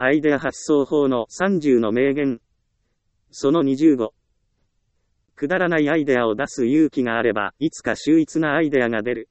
アイデア発想法の30の名言。その25。くだらないアイデアを出す勇気があれば、いつか秀逸なアイデアが出る。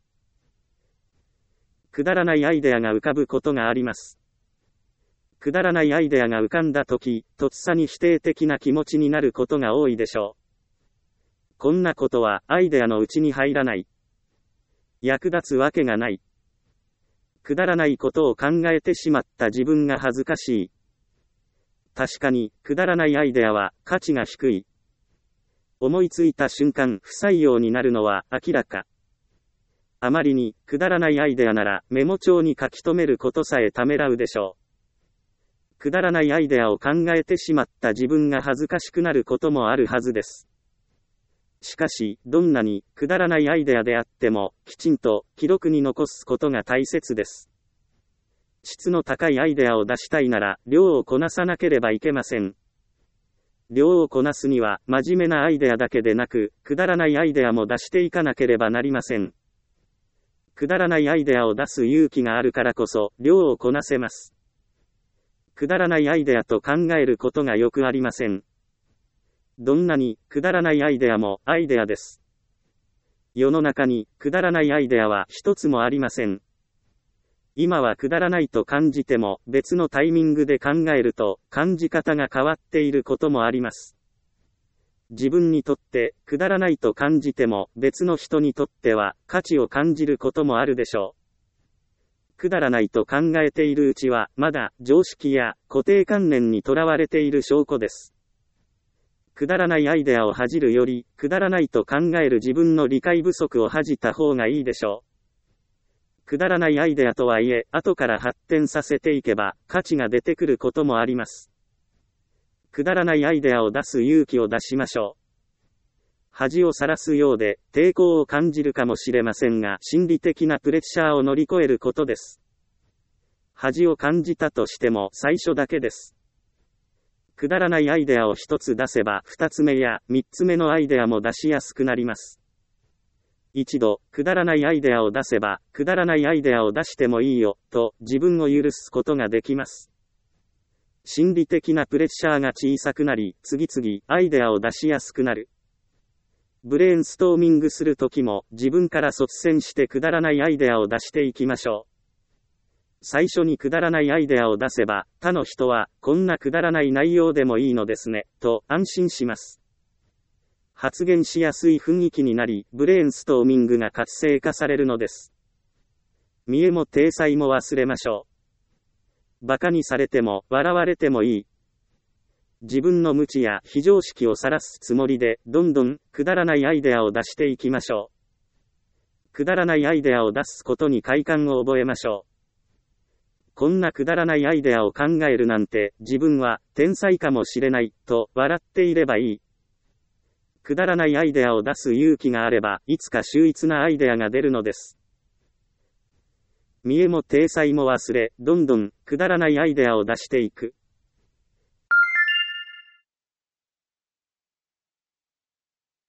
くだらないアイデアが浮かぶことがあります。くだらないアイデアが浮かんだとき、とっさに否定的な気持ちになることが多いでしょう。こんなことはアイデアのうちに入らない。役立つわけがない。くだらないことを考えてしまった自分が恥ずかしい。確かに、くだらないアイデアは価値が低い。思いついた瞬間不採用になるのは明らか。あまりにくだらないアイデアならメモ帳に書き留めることさえためらうでしょう。くだらないアイデアを考えてしまった自分が恥ずかしくなることもあるはずです。しかし、どんなにくだらないアイデアであっても、きちんと記録に残すことが大切です。質の高いアイデアを出したいなら、量をこなさなければいけません。量をこなすには、真面目なアイデアだけでなく、くだらないアイデアも出していかなければなりません。くだらないアイデアを出す勇気があるからこそ、量をこなせます。くだらないアイデアと考えることがよくありません。どんなにくだらないアイデアもアイデアです。世の中にくだらないアイデアは一つもありません。今はくだらないと感じても別のタイミングで考えると感じ方が変わっていることもあります。自分にとってくだらないと感じても別の人にとっては価値を感じることもあるでしょう。くだらないと考えているうちはまだ常識や固定観念にとらわれている証拠です。くだらないアイデアを恥じるよりくだらないと考える自分の理解不足を恥じた方がいいでしょう。くだらないアイデアとはいえ後から発展させていけば価値が出てくることもあります。くだらないアイデアを出す勇気を出しましょう。恥をさらすようで抵抗を感じるかもしれませんが心理的なプレッシャーを乗り越えることです。恥を感じたとしても最初だけです。くだらないアイデアを一つ出せば二つ目や三つ目のアイデアも出しやすくなります。一度くだらないアイデアを出せばくだらないアイデアを出してもいいよと自分を許すことができます。心理的なプレッシャーが小さくなり次々アイデアを出しやすくなる。ブレーンストーミングするときも自分から率先してくだらないアイデアを出していきましょう。最初にくだらないアイデアを出せば他の人はこんなくだらない内容でもいいのですねと安心します。発言しやすい雰囲気になりブレーンストーミングが活性化されるのです。見栄も体裁も忘れましょう。馬鹿にされても笑われてもいい。自分の無知や非常識を晒すつもりでどんどんくだらないアイデアを出していきましょう。くだらないアイデアを出すことに快感を覚えましょう。こんなくだらないアイデアを考えるなんて自分は天才かもしれないと笑っていればいい。くだらないアイデアを出す勇気があればいつか秀逸なアイデアが出るのです。見栄も体裁も忘れどんどんくだらないアイデアを出していく。